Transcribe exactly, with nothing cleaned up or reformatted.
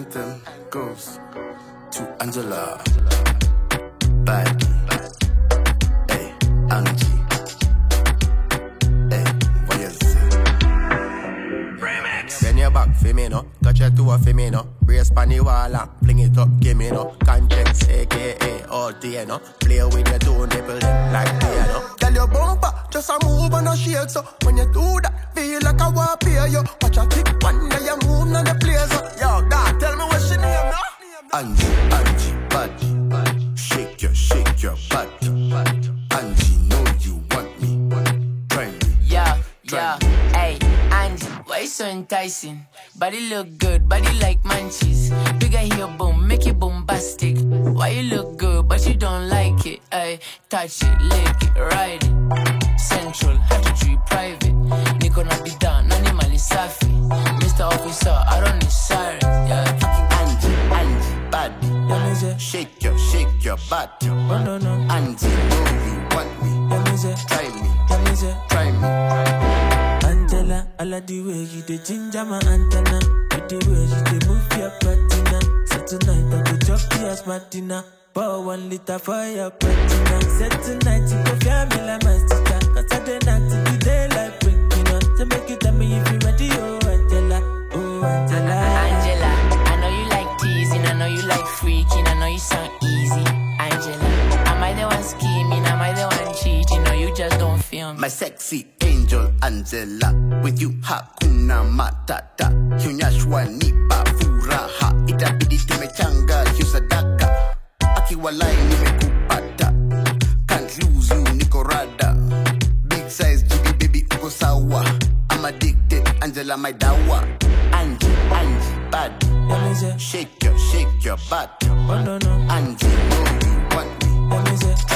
anthem goes to Angela, Baggy, hey, Angie, hey, what you say? Remix. Bend your back for me, no. Touch your toe for me, no. Brace pan the wall and fling it up, give me, no. Conscience, A K A, all day, no. Play with your two nipples like piano. Tell your bumper, just a move and a shake, so when you do that, feel like I want to pay you. Watch a tick one day you move on the place. Yo, dad, tell me what she name, no? Angie, Angie, body, shake your, shake your body. Angie, know you want me, try me. Yeah, yeah, hey, Angie, why you so enticing? Body look good, body like munchies. Bigger here, boom, make it bombastic. Why you look good, but you don't like it? Ay, touch it, lick it, ride it. Central, have to treat private. Nico not be done, animal is safi. Mister Officer, I don't need sirens, yeah. Angie, Angie, body, Yeah, me say, shake your, shake your body. oh no, no. Angie, know you want me, Yeah, me say, try me, yeah, me say. try me. Angela, I like the way you dey ginger my antenna. With the way you dey move your patina. So tonight I go chop you as Martina. Pour one liter for your patina. Say tonight you go feel me like my sister. Cause I dey knock till the daylight breaking up. So make you tell me if you ready, oh Angela, oh Angela. Angela, I know you like teasing, I know you like freaking, I know you sound easy. Angela, am I the one scheming, am I the one cheating, or you just don't feel me? My sexy angel Angela, with you hakuna matata. Hunyashwa nipa furaha, itabidi tumechanga kiusadaka. Akiwalai nimekupata, can't lose you niko rada. Big size jiggy baby uko sawa. I'm addicted, Angela my dawa. Angie, Angie, bad. Yeah, me say, Shake your, shake your butt. oh no, no. Angie, know you want me, Yeah, me say,